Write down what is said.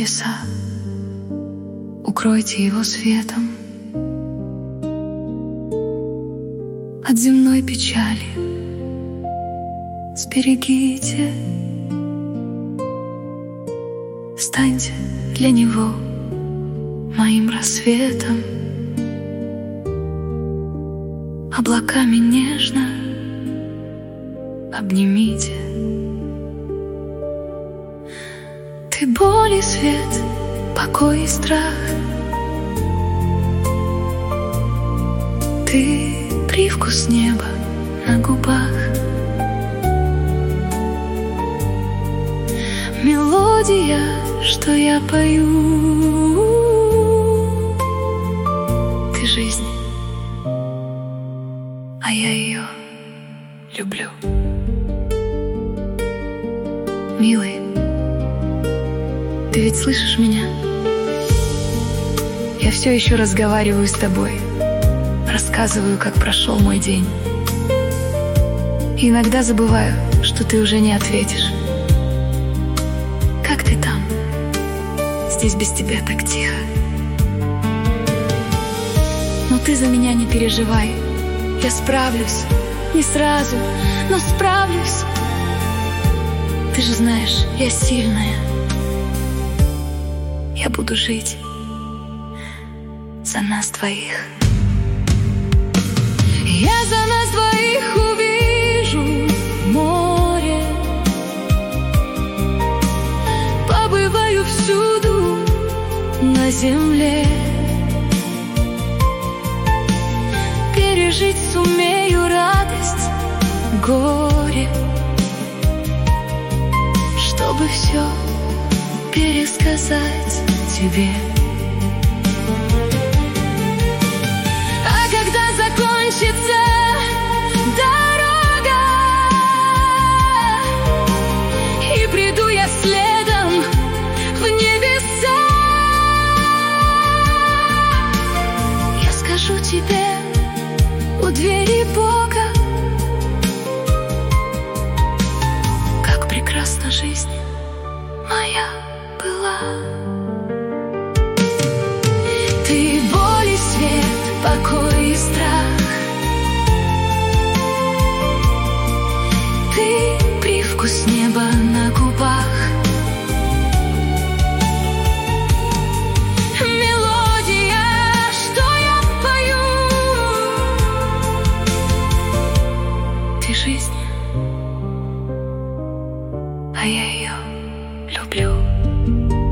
небеса, укройте его светом. От земной печали сберегите, станьте для него моим рассветом. Облаками нежно обнимите. Ты боль и свет, покой и страх. Ты привкус неба на губах. Мелодия, что я пою. Ты жизнь, а я ее люблю. Милый, ты ведь слышишь меня? Я все еще разговариваю с тобой, рассказываю, как прошел мой день. И иногда забываю, что ты уже не ответишь. Как ты там? Здесь без тебя так тихо. Но ты за меня не переживай. Я справлюсь, не сразу, но справлюсь. Ты же знаешь, я сильная. Я буду жить за нас двоих. Я за нас двоих увижу море. Побываю всюду на земле. Пережить сумею радость, горе, чтобы все пересказать тебе. А когда закончится дорога и приду я следом в небеса, я скажу тебе у двери Бога, как прекрасна жизнь моя была. Ты боль и свет, покой и страх. Ты привкус неба на губах. Мелодия, что я пою. Ты жизнь, а я ее люблю.